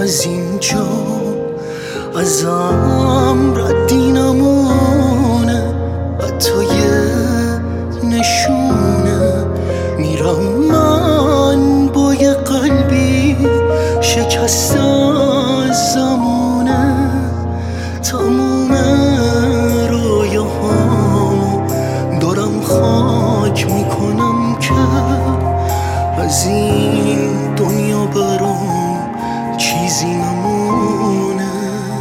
از اینجا ازم ردی نمونه، حتی یه نشونه. میرم من با یه قلبی شکسته از زمونه، تموم رویاهامو دارم خاک میکنم که از این دنیا برام چیزی نمونه.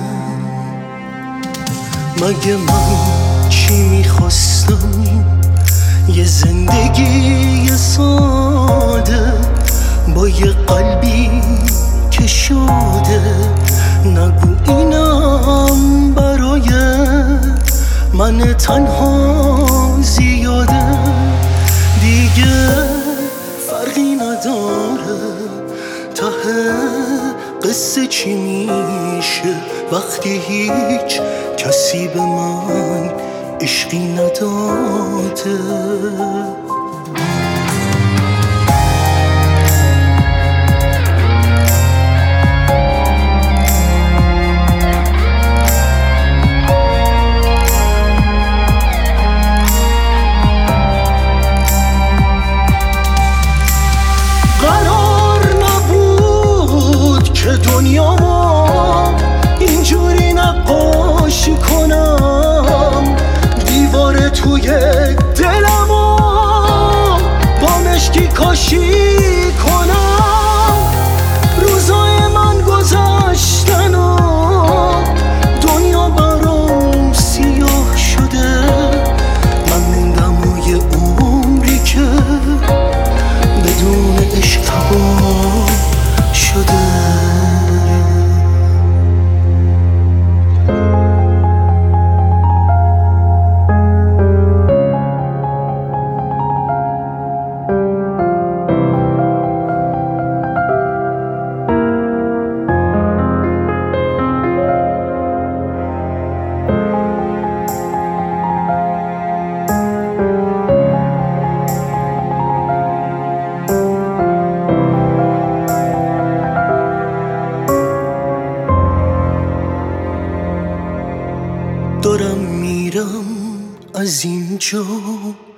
مگه من چی میخواستم؟ یه زندگی ساده با یه قلبی که شاده. نگو اینم برای من تنها زیاده، دیگه فرقی نداره ته قصه چی میشه وقتی هیچ کسی به من عشقی نداده. قرار نبود که دنیامو اینجوری نقاشی کنم، دیوار توی دلمو با مشکی کاشی کنم. روزای من گذشتن و دنیا برام سیاه شده، من موندم و یه عمری که بدون عشق تباه شده. دارم میرم از اینجا